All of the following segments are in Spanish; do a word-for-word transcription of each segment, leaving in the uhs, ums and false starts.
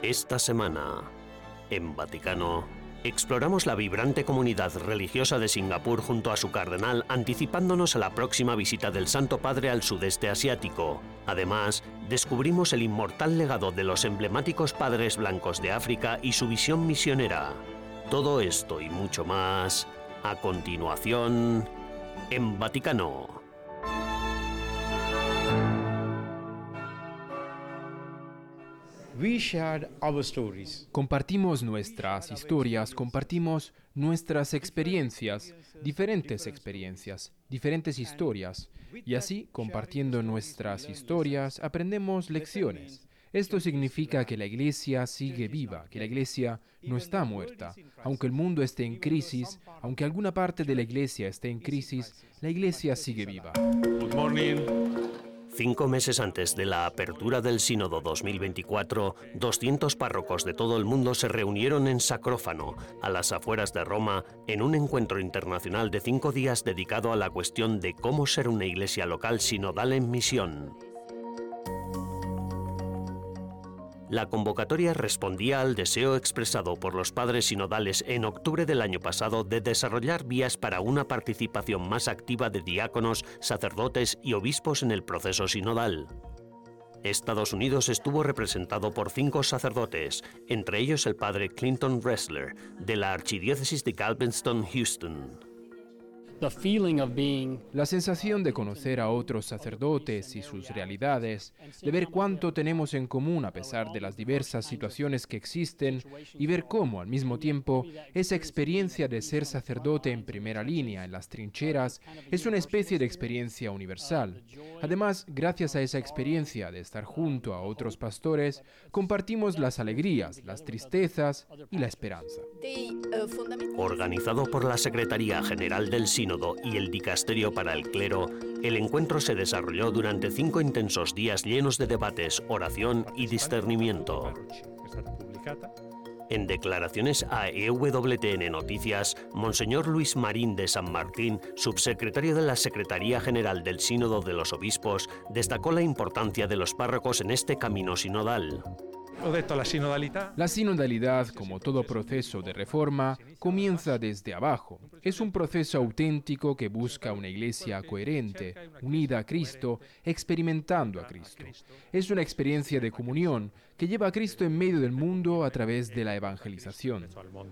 Esta semana, en Vaticano, exploramos la vibrante comunidad religiosa de Singapur junto a su cardenal, anticipándonos a la próxima visita del Santo Padre al sudeste asiático. Además, descubrimos el inmortal legado de los emblemáticos padres blancos de África y su visión misionera. Todo esto y mucho más, a continuación, en Vaticano. We shared our stories. Compartimos nuestras historias, compartimos nuestras experiencias, diferentes experiencias, diferentes historias, y así, compartiendo nuestras historias, aprendemos lecciones. Esto significa que la Iglesia sigue viva, que la Iglesia no está muerta. Aunque el mundo esté en crisis, aunque alguna parte de la Iglesia esté en crisis, la Iglesia sigue viva. Good morning. Cinco meses antes de la apertura del Sínodo dos mil veinticuatro, doscientos párrocos de todo el mundo se reunieron en Sacrófano, a las afueras de Roma, en un encuentro internacional de cinco días dedicado a la cuestión de cómo ser una iglesia local sinodal en misión. La convocatoria respondía al deseo expresado por los padres sinodales en octubre del año pasado de desarrollar vías para una participación más activa de diáconos, sacerdotes y obispos en el proceso sinodal. Estados Unidos estuvo representado por cinco sacerdotes, entre ellos el padre Clinton Ressler, de la Archidiócesis de Galveston-Houston. La sensación de conocer a otros sacerdotes y sus realidades, de ver cuánto tenemos en común a pesar de las diversas situaciones que existen y ver cómo, al mismo tiempo, esa experiencia de ser sacerdote en primera línea, en las trincheras, es una especie de experiencia universal. Además, gracias a esa experiencia de estar junto a otros pastores, compartimos las alegrías, las tristezas y la esperanza. Organizado por la Secretaría General del Sínodo y el Dicasterio para el Clero, el encuentro se desarrolló durante cinco intensos días llenos de debates, oración y discernimiento. En declaraciones a E W T N Noticias, Monseñor Luis Marín de San Martín, subsecretario de la Secretaría General del Sínodo de los Obispos, destacó la importancia de los párrocos en este camino sinodal. La sinodalidad, como todo proceso de reforma, comienza desde abajo. Es un proceso auténtico que busca una iglesia coherente, unida a Cristo, experimentando a Cristo. Es una experiencia de comunión que lleva a Cristo en medio del mundo a través de la evangelización.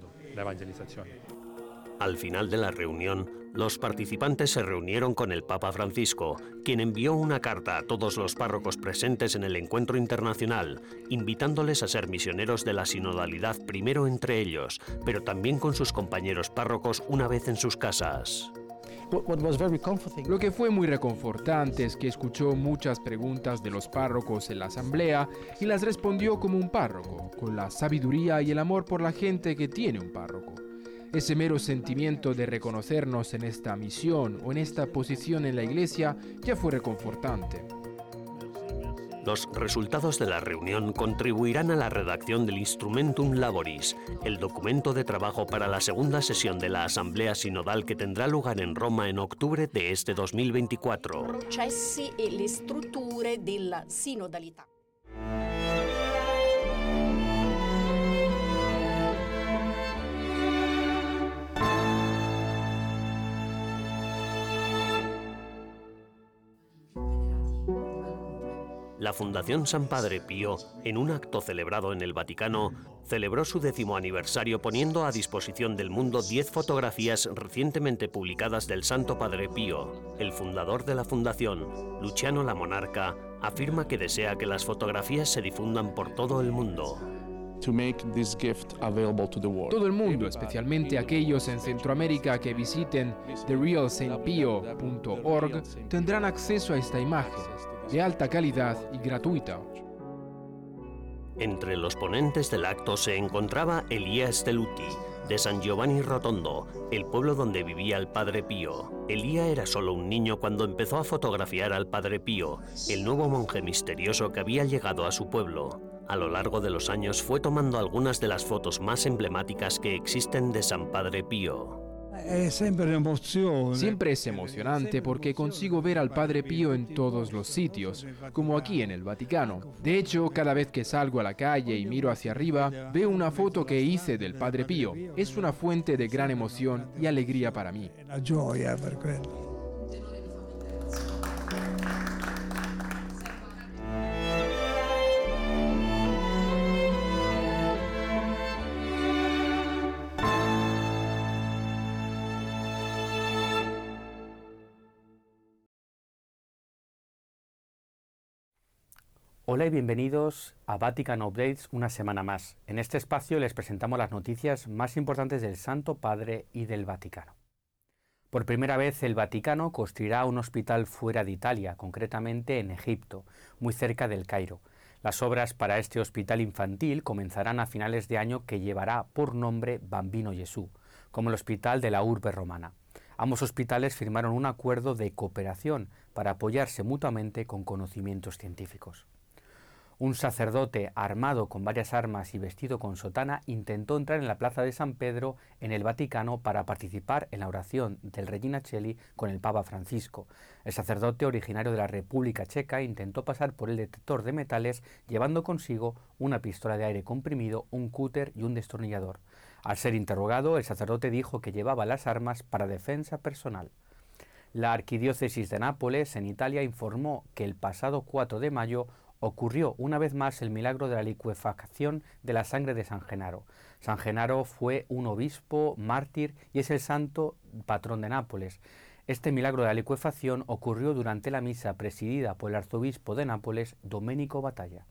Al final de la reunión, los participantes se reunieron con el Papa Francisco, quien envió una carta a todos los párrocos presentes en el encuentro internacional, invitándoles a ser misioneros de la sinodalidad primero entre ellos, pero también con sus compañeros párrocos una vez en sus casas. Lo que fue muy reconfortante es que escuchó muchas preguntas de los párrocos en la asamblea y las respondió como un párroco, con la sabiduría y el amor por la gente que tiene un párroco. Ese mero sentimiento de reconocernos en esta misión o en esta posición en la Iglesia ya fue reconfortante. Los resultados de la reunión contribuirán a la redacción del Instrumentum Laboris, el documento de trabajo para la segunda sesión de la Asamblea Sinodal que tendrá lugar en Roma en octubre de este dos mil veinticuatro. Processi e le strutture della sinodalità. La Fundación San Padre Pío, en un acto celebrado en el Vaticano, celebró su décimo aniversario poniendo a disposición del mundo diez fotografías recientemente publicadas del Santo Padre Pío. El fundador de la fundación, Luciano La Monarca, afirma que desea que las fotografías se difundan por todo el mundo. Todo el mundo, especialmente aquellos en Centroamérica que visiten the real saint pio punto org, tendrán acceso a esta imagen, de alta calidad y gratuita. Entre los ponentes del acto se encontraba Elia Stelluti, de San Giovanni Rotondo, el pueblo donde vivía el Padre Pío. Elia era solo un niño cuando empezó a fotografiar al Padre Pío, el nuevo monje misterioso que había llegado a su pueblo. A lo largo de los años fue tomando algunas de las fotos más emblemáticas que existen de San Padre Pío. Siempre es emocionante porque consigo ver al Padre Pío en todos los sitios, como aquí en el Vaticano. De hecho, cada vez que salgo a la calle y miro hacia arriba, veo una foto que hice del Padre Pío. Es una fuente de gran emoción y alegría para mí. Hola y bienvenidos a Vatican Updates una semana más. En este espacio les presentamos las noticias más importantes del Santo Padre y del Vaticano. Por primera vez el Vaticano construirá un hospital fuera de Italia, concretamente en Egipto, muy cerca del Cairo. Las obras para este hospital infantil comenzarán a finales de año, que llevará por nombre Bambino Gesù, como el hospital de la urbe romana. Ambos hospitales firmaron un acuerdo de cooperación para apoyarse mutuamente con conocimientos científicos. Un sacerdote armado con varias armas y vestido con sotana intentó entrar en la plaza de San Pedro en el Vaticano para participar en la oración del Regina Coeli con el Papa Francisco. El sacerdote, originario de la República Checa, intentó pasar por el detector de metales llevando consigo una pistola de aire comprimido, un cúter y un destornillador. Al ser interrogado, el sacerdote dijo que llevaba las armas para defensa personal. La Arquidiócesis de Nápoles, en Italia, informó que el pasado cuatro de mayo ocurrió una vez más el milagro de la licuefacción de la sangre de San Genaro. San Genaro fue un obispo mártir y es el santo patrón de Nápoles. Este milagro de la licuefacción ocurrió durante la misa presidida por el arzobispo de Nápoles, Domenico Battaglia.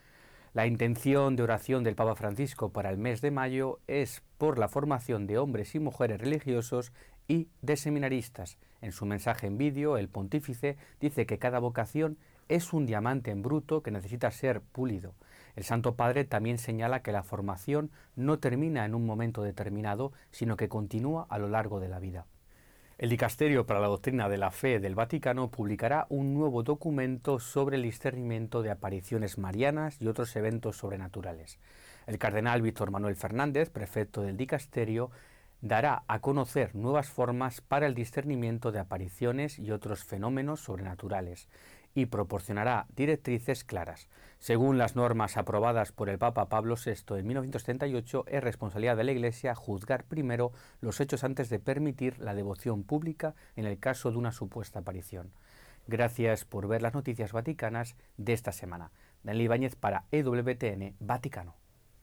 La intención de oración del Papa Francisco para el mes de mayo es por la formación de hombres y mujeres religiosos y de seminaristas. En su mensaje en vídeo, el pontífice dice que cada vocación es un diamante en bruto que necesita ser pulido. El Santo Padre también señala que la formación no termina en un momento determinado, sino que continúa a lo largo de la vida. El Dicasterio para la Doctrina de la Fe del Vaticano publicará un nuevo documento sobre el discernimiento de apariciones marianas y otros eventos sobrenaturales. El cardenal Víctor Manuel Fernández, prefecto del Dicasterio, dará a conocer nuevas formas para el discernimiento de apariciones y otros fenómenos sobrenaturales y proporcionará directrices claras. Según las normas aprobadas por el Papa Pablo sexto en mil novecientos treinta y ocho, es responsabilidad de la Iglesia juzgar primero los hechos antes de permitir la devoción pública en el caso de una supuesta aparición. Gracias por ver las noticias vaticanas de esta semana. Daniel Ibáñez para E W T N Vaticano.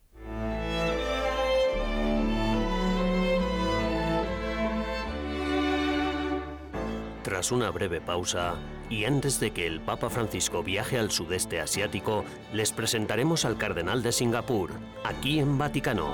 Tras una breve pausa, y antes de que el Papa Francisco viaje al sudeste asiático, les presentaremos al cardenal de Singapur, aquí en Vaticano.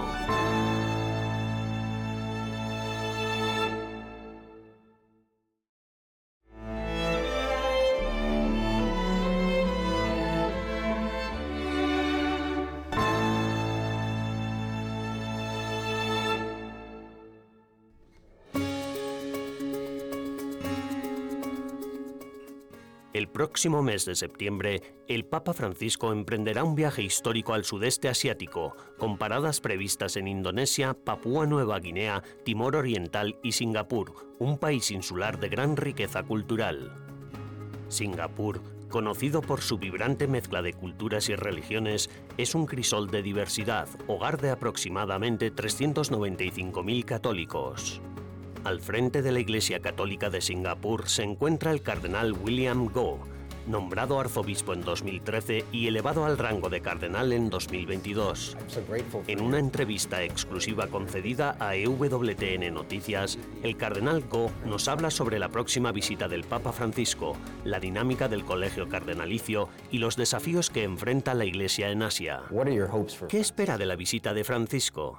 El próximo mes de septiembre, el Papa Francisco emprenderá un viaje histórico al sudeste asiático, con paradas previstas en Indonesia, Papúa Nueva Guinea, Timor Oriental y Singapur, un país insular de gran riqueza cultural. Singapur, conocido por su vibrante mezcla de culturas y religiones, es un crisol de diversidad, hogar de aproximadamente trescientos noventa y cinco mil católicos. Al frente de la Iglesia Católica de Singapur se encuentra el cardenal William Goh, nombrado arzobispo en dos mil trece y elevado al rango de cardenal en dos mil veintidós. En una entrevista exclusiva concedida a E W T N Noticias, el cardenal Goh nos habla sobre la próxima visita del Papa Francisco, la dinámica del colegio cardenalicio y los desafíos que enfrenta la Iglesia en Asia. ¿Qué espera de la visita de Francisco?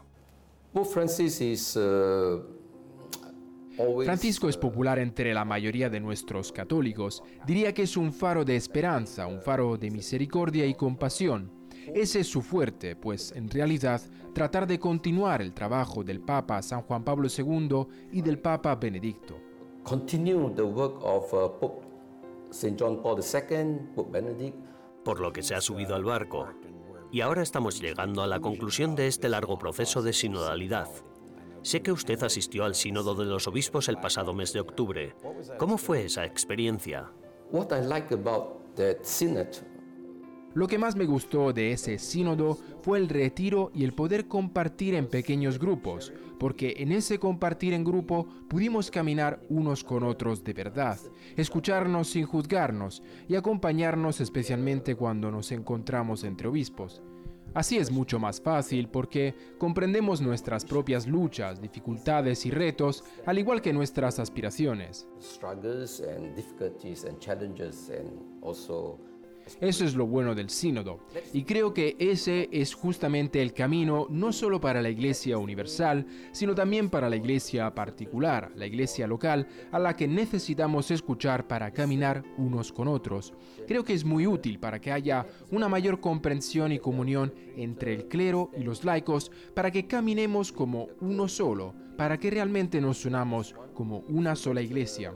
Francisco es popular entre la mayoría de nuestros católicos. Diría que es un faro de esperanza, un faro de misericordia y compasión. Ese es su fuerte, pues en realidad tratar de continuar el trabajo del Papa San Juan Pablo segundo y del Papa Benedicto. Continue the work of uh, Pope Saint John Paul the Second, Pope Benedict. Por lo que se ha subido al barco. Y ahora estamos llegando a la conclusión de este largo proceso de sinodalidad. Sé que usted asistió al Sínodo de los Obispos el pasado mes de octubre. ¿Cómo fue esa experiencia? What I like about that synod, Lo que más me gustó de ese sínodo fue el retiro y el poder compartir en pequeños grupos, porque en ese compartir en grupo pudimos caminar unos con otros de verdad, escucharnos sin juzgarnos y acompañarnos especialmente cuando nos encontramos entre obispos. Así es mucho más fácil porque comprendemos nuestras propias luchas, dificultades y retos, al igual que nuestras aspiraciones. struggles and difficulties and challenges and also Eso es lo bueno del sínodo, y creo que ese es justamente el camino no solo para la Iglesia universal, sino también para la Iglesia particular, la Iglesia local, a la que necesitamos escuchar para caminar unos con otros. Creo que es muy útil para que haya una mayor comprensión y comunión entre el clero y los laicos, para que caminemos como uno solo, para que realmente nos unamos como una sola Iglesia.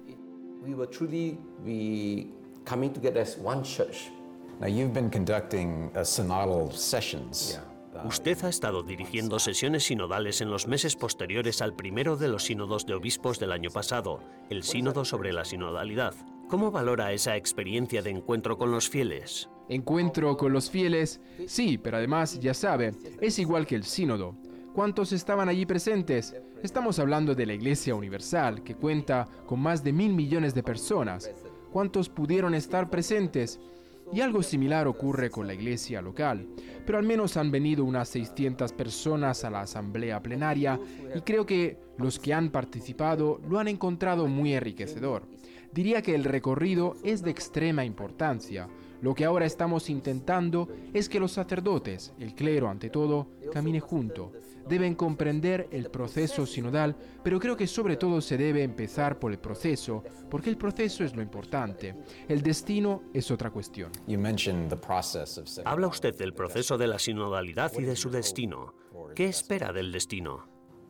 we will truly be coming together as one church. Now, you've been conducting uh, synodal sessions. Usted ha estado dirigiendo sesiones sinodales en los meses posteriores al primero de los sínodos de obispos del año pasado, el Sínodo sobre la Sinodalidad. ¿Cómo valora esa experiencia de encuentro con los fieles? Encuentro con los fieles, sí, pero además, ya sabe, es igual que el sínodo. ¿Cuántos estaban allí presentes? Estamos hablando de la Iglesia Universal, que cuenta con más de mil millones de personas. ¿Cuántos pudieron estar presentes? Y algo similar ocurre con la iglesia local, pero al menos han venido unas seiscientas personas a la asamblea plenaria y creo que los que han participado lo han encontrado muy enriquecedor. Diría que el recorrido es de extrema importancia. Lo que ahora estamos intentando es que los sacerdotes, el clero ante todo, caminen juntos. Deben comprender el proceso sinodal, pero creo que sobre todo se debe empezar por el proceso, porque el proceso es lo importante. El destino es otra cuestión. You mentioned the process of synod. Habla usted del proceso de la sinodalidad y de su destino. ¿Qué espera del destino?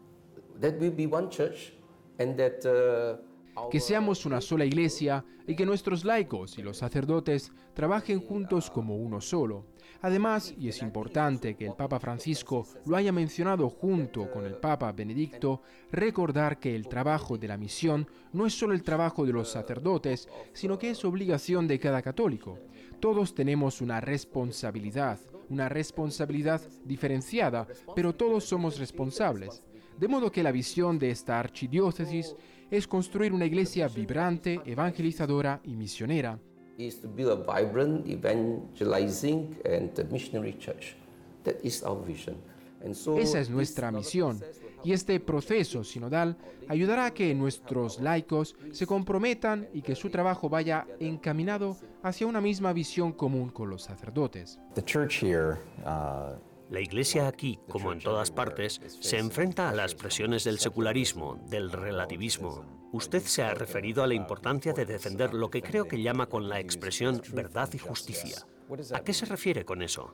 That we be one church and that uh, our Que seamos una sola iglesia y que nuestros laicos y los sacerdotes trabajen juntos como uno solo. Además, y es importante que el Papa Francisco lo haya mencionado junto con el Papa Benedicto, recordar que el trabajo de la misión no es solo el trabajo de los sacerdotes, sino que es obligación de cada católico. Todos tenemos una responsabilidad, una responsabilidad diferenciada, pero todos somos responsables. De modo que la visión de esta archidiócesis es construir una iglesia vibrante, evangelizadora y misionera. is to build a vibrant, evangelizing and missionary church. That is our vision. And so Esa es this nuestra synod misión, process will y este proceso sinodal ayudará a que nuestros laicos se comprometan y que su trabajo vaya encaminado hacia una misma visión común con los sacerdotes. The church here, uh, La Iglesia aquí, como en todas partes, se enfrenta a las presiones del secularismo, del relativismo. Usted se ha referido a la importancia de defender lo que creo que llama con la expresión verdad y justicia. ¿A qué se refiere con eso?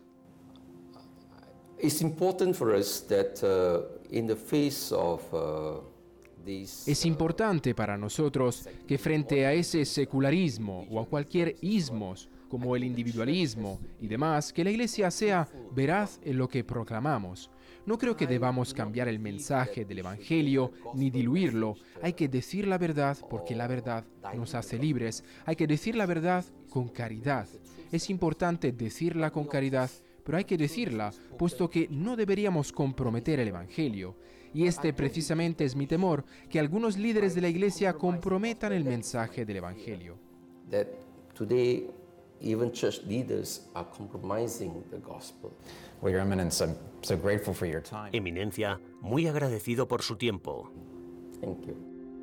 It's important for us that uh, in the face of uh, these Es importante para nosotros que frente a ese secularismo o a cualquier ismos, como el individualismo y demás, que la Iglesia sea veraz en lo que proclamamos. No creo que debamos cambiar el mensaje del Evangelio ni diluirlo. Hay que decir la verdad porque la verdad nos hace libres. Hay que decir la verdad con caridad. Es importante decirla con caridad, pero hay que decirla, puesto que no deberíamos comprometer el Evangelio. Y este precisamente es mi temor, que algunos líderes de la Iglesia comprometan el mensaje del Evangelio. that today even church leaders are compromising the gospel. well, Your Eminence, I'm so grateful for your time. Eminencia, muy agradecido por su tiempo. Thank you.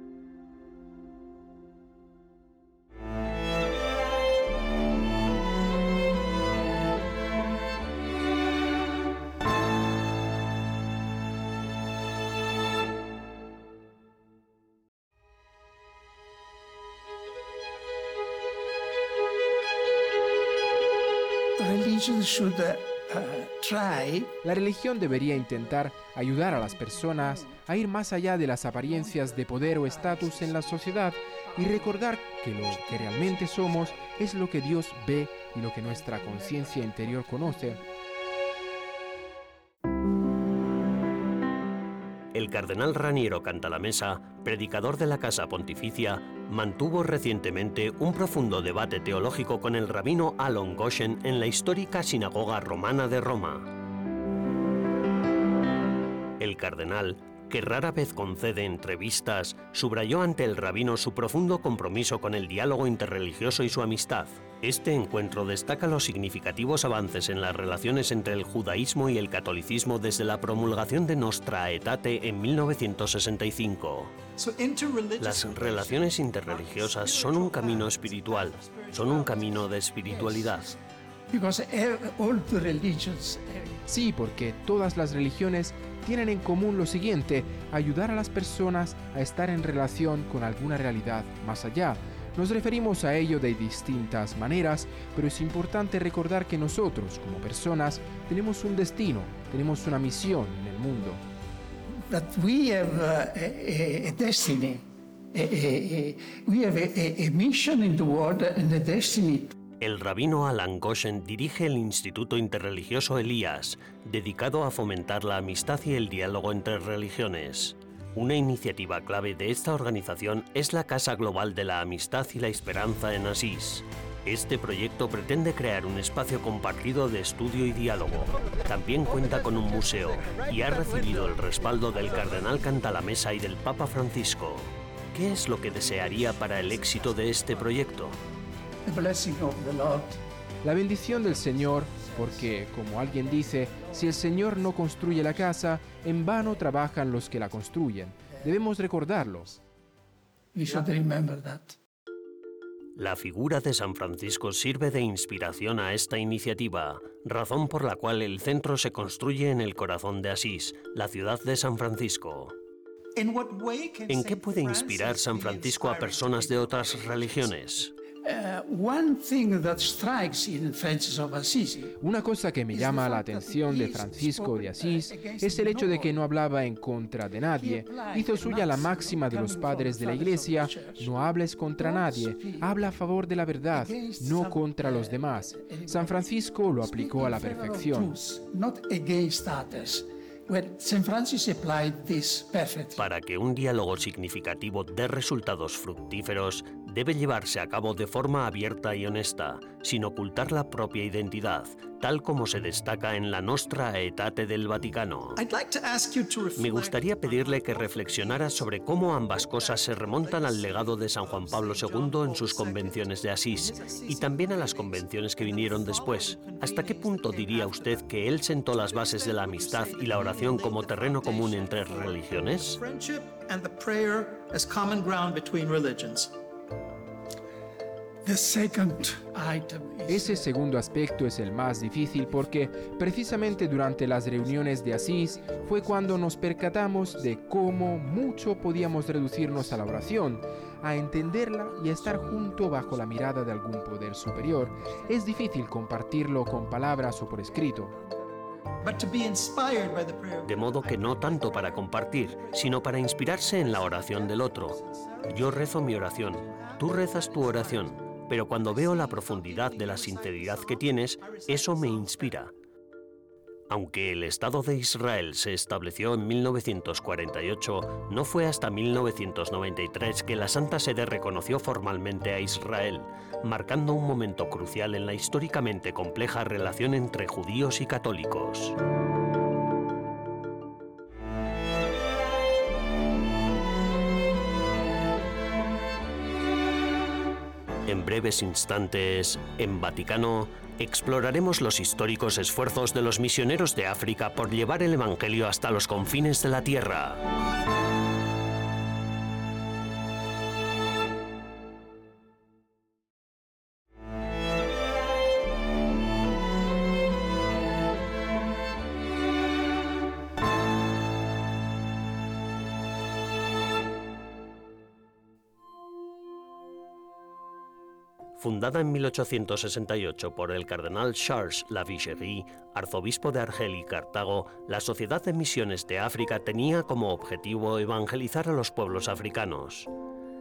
Religion should uh, uh, try La religión debería intentar ayudar a las personas a ir más allá de las apariencias de poder o estatus en la sociedad y recordar que lo que realmente somos es lo que Dios ve y lo que nuestra conciencia interior conoce. El cardenal Raniero Cantalamessa, predicador de la Casa Pontificia, mantuvo recientemente un profundo debate teológico con el rabino Alon Goshen en la histórica sinagoga romana de Roma. El cardenal, que rara vez concede entrevistas, subrayó ante el rabino su profundo compromiso con el diálogo interreligioso y su amistad. Este encuentro destaca los significativos avances en las relaciones entre el judaísmo y el catolicismo desde la promulgación de Nostra Aetate en mil novecientos sesenta y cinco. Las relaciones interreligiosas son un camino espiritual, son un camino de espiritualidad. Sí, porque todas las religiones tienen en común lo siguiente: ayudar a las personas a estar en relación con alguna realidad más allá. Nos referimos a ello de distintas maneras, pero es importante recordar que nosotros, como personas, tenemos un destino, tenemos una misión en el mundo. That we have uh, a, a destiny, a, a, a, we have a, a mission in the world and a destiny. El rabino Alan Goshen dirige el Instituto Interreligioso Elías, dedicado a fomentar la amistad y el diálogo entre religiones. Una iniciativa clave de esta organización es la Casa Global de la Amistad y la Esperanza en Asís. Este proyecto pretende crear un espacio compartido de estudio y diálogo. También cuenta con un museo y ha recibido el respaldo del cardenal Cantalamessa y del Papa Francisco. ¿Qué es lo que desearía para el éxito de este proyecto? La bendición del Señor, porque, como alguien dice, si el Señor no construye la casa, en vano trabajan los que la construyen. Debemos recordarlo. We should remember that. La figura de San Francisco sirve de inspiración a esta iniciativa, razón por la cual el centro se construye en el corazón de Asís, la ciudad de San Francisco. ¿En qué puede inspirar San Francisco a personas de otras religiones? Una cosa que me llama la atención de Francisco de Asís es el hecho de que no hablaba en contra de nadie. Hizo suya la máxima de los padres de la Iglesia: no hables contra nadie, habla a favor de la verdad, no contra los demás. San Francisco lo aplicó a la perfección. Para que un diálogo significativo dé resultados fructíferos, debe llevarse a cabo de forma abierta y honesta, sin ocultar la propia identidad, tal como se destaca en la Nostra Aetate del Vaticano. Me gustaría pedirle que reflexionara sobre cómo ambas cosas se remontan al legado de San Juan Pablo segundo en sus convenciones de Asís y también a las convenciones que vinieron después. ¿Hasta qué punto diría usted que él sentó las bases de la amistad y la oración como terreno común entre religiones? Ese segundo aspecto es el más difícil porque precisamente durante las reuniones de Asís fue cuando nos percatamos de cómo mucho podíamos reducirnos a la oración, a entenderla y a estar junto bajo la mirada de algún poder superior. Es difícil compartirlo con palabras o por escrito. De modo que no tanto para compartir, sino para inspirarse en la oración del otro. Yo rezo mi oración, tú rezas tu oración, pero cuando veo la profundidad de la sinceridad que tienes, eso me inspira. Aunque el Estado de Israel se estableció en mil novecientos cuarenta y ocho, no fue hasta mil novecientos noventa y tres que la Santa Sede reconoció formalmente a Israel, marcando un momento crucial en la históricamente compleja relación entre judíos y católicos. En breves instantes, en Vaticano, exploraremos los históricos esfuerzos de los misioneros de África por llevar el Evangelio hasta los confines de la tierra. Fundada en mil ochocientos sesenta y ocho por el cardenal Charles Lavigerie, arzobispo de Argel y Cartago, la Sociedad de Misiones de África tenía como objetivo evangelizar a los pueblos africanos.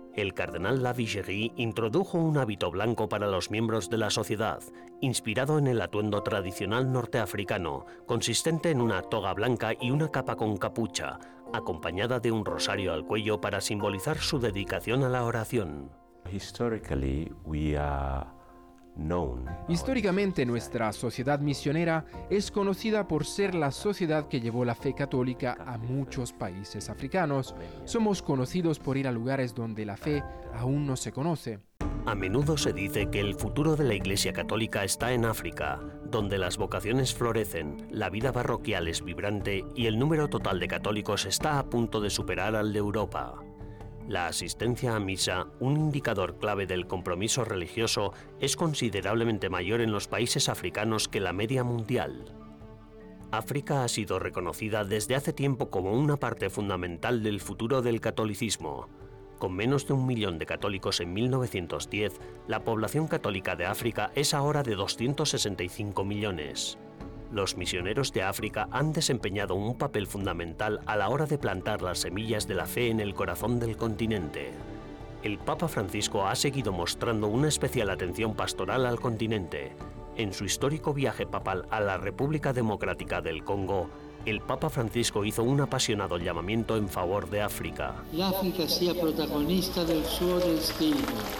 el cardenal Lavigerie introdujo un hábito blanco para los miembros de la sociedad, inspirado en el atuendo tradicional norteafricano, consistente en una toga blanca y una capa con capucha, acompañada de un rosario al cuello para simbolizar su dedicación a la oración. Historically, we are known. Históricamente, nuestra sociedad misionera es conocida por ser la sociedad que llevó la fe católica a muchos países africanos. Somos conocidos por ir a lugares donde la fe aún no se conoce. A menudo se dice que el futuro de la Iglesia Católica está en África, donde las vocaciones florecen, la vida parroquial es vibrante y el número total de católicos está a punto de superar al de Europa. La asistencia a misa, un indicador clave del compromiso religioso, es considerablemente mayor en los países africanos que la media mundial. África ha sido reconocida desde hace tiempo como una parte fundamental del futuro del catolicismo. Con menos de un millón de católicos en mil novecientos diez, la población católica de África es ahora de doscientos sesenta y cinco millones. Los misioneros de África han desempeñado un papel fundamental a la hora de plantar las semillas de la fe en el corazón del continente. El Papa Francisco ha seguido mostrando una especial atención pastoral al continente. En su histórico viaje papal a la República Democrática del Congo, el Papa Francisco hizo un apasionado llamamiento en favor de África. L'Africa sia protagonista del suo destino.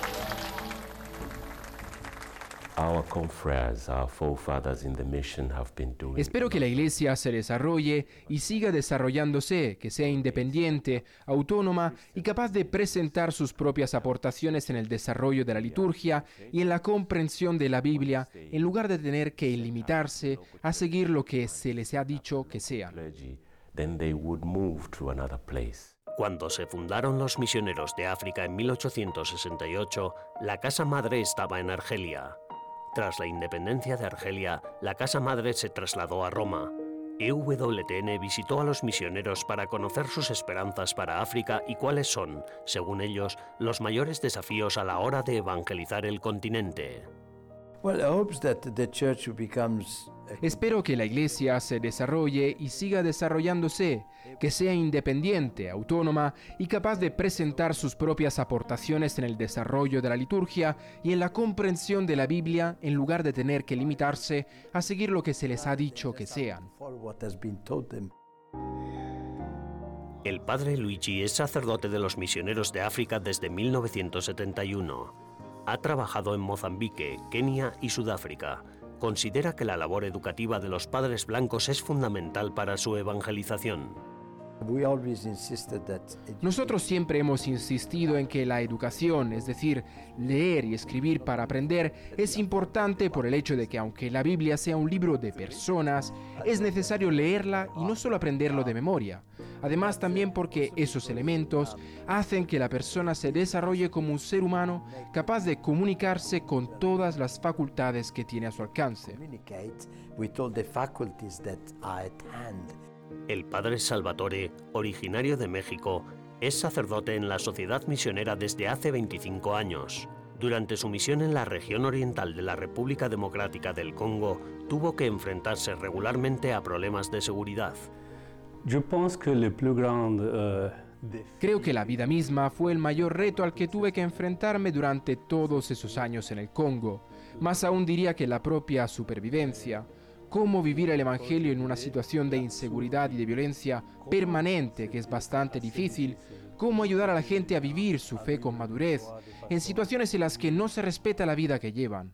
Espero que la Iglesia se desarrolle y siga desarrollándose, que sea independiente, autónoma y capaz de presentar sus propias aportaciones en el desarrollo de la liturgia y en la comprensión de la Biblia, en lugar de tener que limitarse a seguir lo que se les ha dicho que sean. Cuando se fundaron los misioneros de África en mil ochocientos sesenta y ocho, la casa madre estaba en Argelia. Tras la independencia de Argelia, la casa madre se trasladó a Roma. E W T N visitó a los misioneros para conocer sus esperanzas para África y cuáles son, según ellos, los mayores desafíos a la hora de evangelizar el continente. Espero que la Iglesia se desarrolle y siga desarrollándose, que sea independiente, autónoma y capaz de presentar sus propias aportaciones en el desarrollo de la liturgia y en la comprensión de la Biblia, en lugar de tener que limitarse a seguir lo que se les ha dicho que sean. El padre Luigi es sacerdote de los misioneros de África desde mil novecientos setenta y uno. Ha trabajado en Mozambique, Kenia y Sudáfrica. Considera que la labor educativa de los padres blancos es fundamental para su evangelización. Nosotros siempre hemos insistido en que la educación, es decir, leer y escribir para aprender, es importante por el hecho de que aunque la Biblia sea un libro de personas, es necesario leerla y no solo aprenderlo de memoria. Además, también porque esos elementos hacen que la persona se desarrolle como un ser humano capaz de comunicarse con todas las facultades que tiene a su alcance. El padre Salvatore, originario de México, es sacerdote en la Sociedad Misionera desde hace veinticinco años. Durante su misión en la región oriental de la República Democrática del Congo, tuvo que enfrentarse regularmente a problemas de seguridad. Creo que la vida misma fue el mayor reto al que tuve que enfrentarme durante todos esos años en el Congo. Más aún diría que la propia supervivencia. Cómo vivir el Evangelio en una situación de inseguridad y de violencia permanente, que es bastante difícil. Cómo ayudar a la gente a vivir su fe con madurez, en situaciones en las que no se respeta la vida que llevan.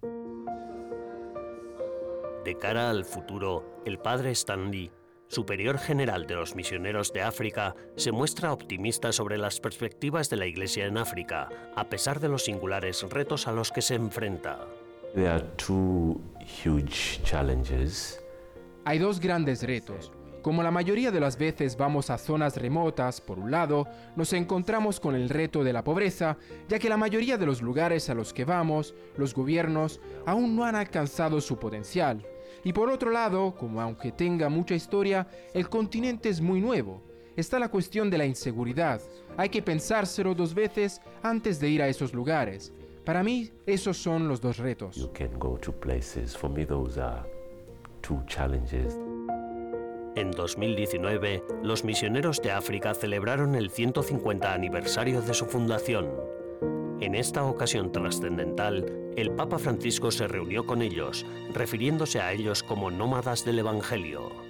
De cara al futuro, el padre Stanley, superior general de los misioneros de África, se muestra optimista sobre las perspectivas de la Iglesia en África, a pesar de los singulares retos a los que se enfrenta. There are two huge challenges. Hay dos grandes retos. Como la mayoría de las veces vamos a zonas remotas, por un lado, nos encontramos con el reto de la pobreza, ya que la mayoría de los lugares a los que vamos, los gobiernos, aún no han alcanzado su potencial. Y por otro lado, como aunque tenga mucha historia, el continente es muy nuevo. Está la cuestión de la inseguridad. Hay que pensárselo dos veces antes de ir a esos lugares. Para mí, esos son los dos retos. You can go to places. For me, those are two challenges. En dos mil diecinueve, los misioneros de África celebraron el ciento cincuenta aniversario de su fundación. En esta ocasión trascendental, el Papa Francisco se reunió con ellos, refiriéndose a ellos como nómadas del Evangelio.